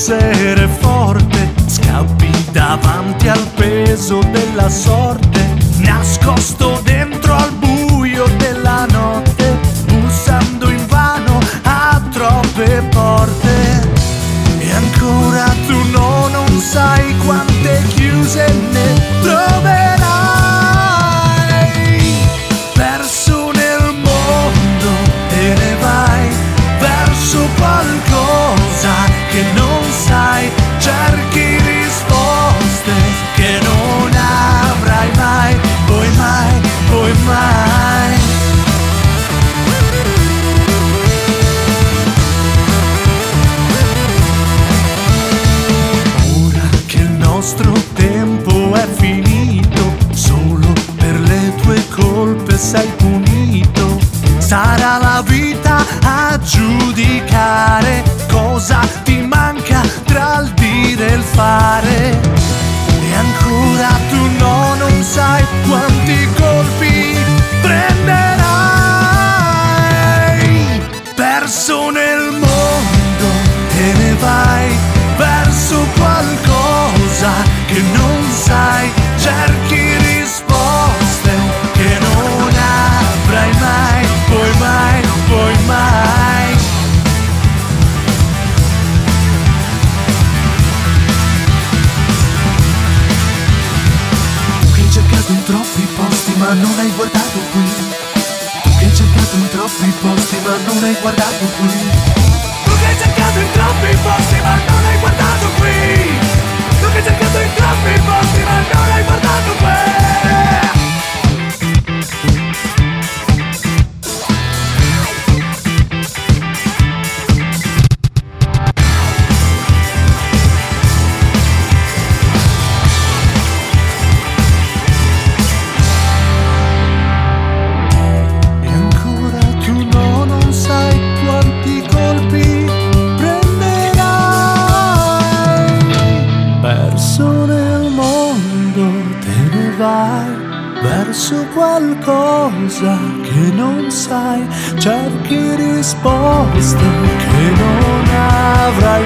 essere forte, scappi davanti al peso della sorte, nascosto dentro al buio della notte, bussando invano a troppe porte. E ancora tu non sai quante chiuse ne troverai, perso nel mondo te ne vai, verso qualcosa che non sai, cerchi risposte che non avrai mai, poi mai, poi mai. Ora che il nostro tempo è finito, solo per le tue colpe sei punito. Sarà la vita a giudicare cosa ti manca tra il dire e il fare. E ancora tu non sai quanti colpi prenderai, perso nel mondo te ne vai, verso qualcosa che non sai, cerchi risposte che non avrai mai, poi mai, poi mai. Tu che hai cercato in troppi posti ma non hai guardato qui, tu che hai cercato in troppi posti ma non hai guardato qui, tu che hai cercato in troppi posti ma non hai guardato qui, tu che hai cercato in troppi posti ma non hai guardato qui. E ancora tu non sai quanti colpi prenderai, perso nel mondo te ne vai, verso qualcosa che non sai, cerchi risposte che non avrai